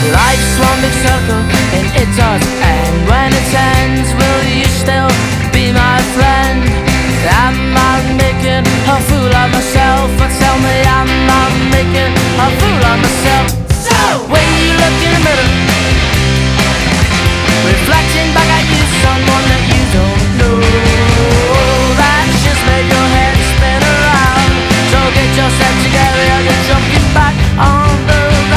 Life's one big circle and it does end. When it ends, will you still